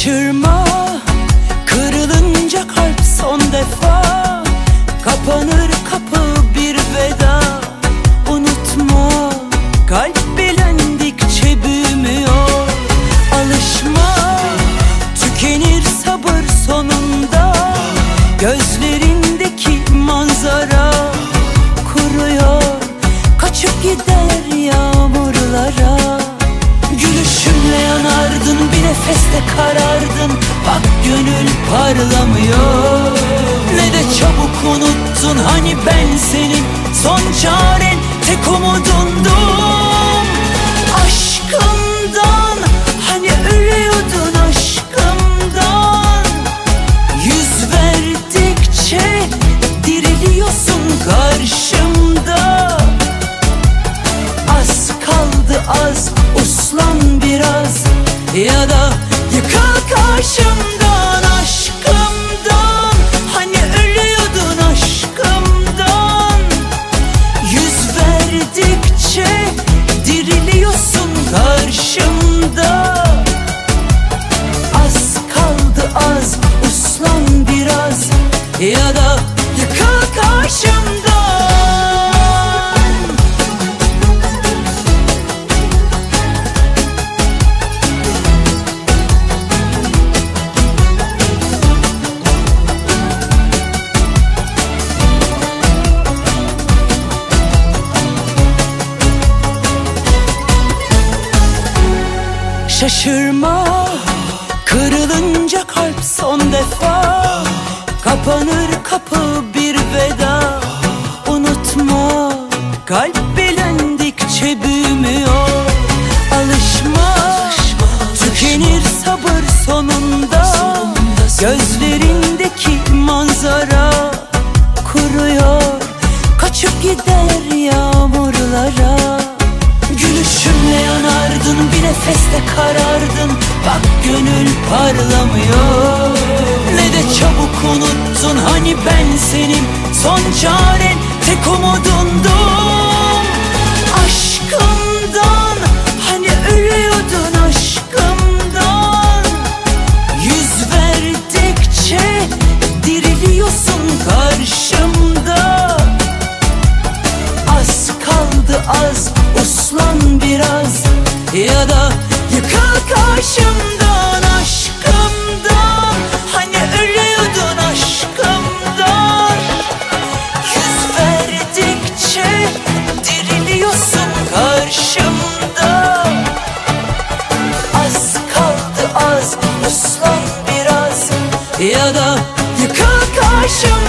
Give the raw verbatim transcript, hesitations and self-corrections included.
Şaşırma, kırılınca kalp son defa. Kapanır kapı bir veda. Unutma, kalp bilendikçe büyümüyor. Alışma, tükenir sabır sonunda. Gözlerindeki manzara kuruyor, kaçıp gider yağmurlara. Gülüşümle yanardın, bir nefeste karardın. Bak gönül parlamıyor. Ne de çabuk unuttun, hani ben senin son çaren, tek umudundum. Aşkımdan, hani ölüyordun aşkımdan. Yüz verdikçe diriliyorsun karşımda. Az kaldı az, uslan biraz, ya da yıkıl karşımdan. Aşkımdan, hani ölüyordun aşkımdan. Yüz verdikçe diriliyorsun karşımda. Az kaldı az, uslan biraz, ya da yıkıl karşımdan. Şaşırma, kırılınca kalp son defa. Kapanır kapı bir veda. Unutma, kalp bilendikçe büyümüyor. Alışma, tükenir sabır sonunda. Gözlerindeki manzara kuruyor, kaçıp gider yağmurlara. Gülüşümle yanardın, bir nefeste karardın. Bak gönül parlamıyor. Ne de çabuk unuttun, hani ben senin son çaren, tek umudundum. Aşkımdan, hani ölüyordun aşkımdan. Yüz verdikçe diriliyorsun karşımda. Az kaldı az, uslan biraz, ya da yıkıl karşımdan. Aşkımdan, hani ölüyordun aşkımdan. Yüz verdikçe diriliyorsun karşımda. Az kaldı az, uslan biraz, ya da yıkıl karşımdan.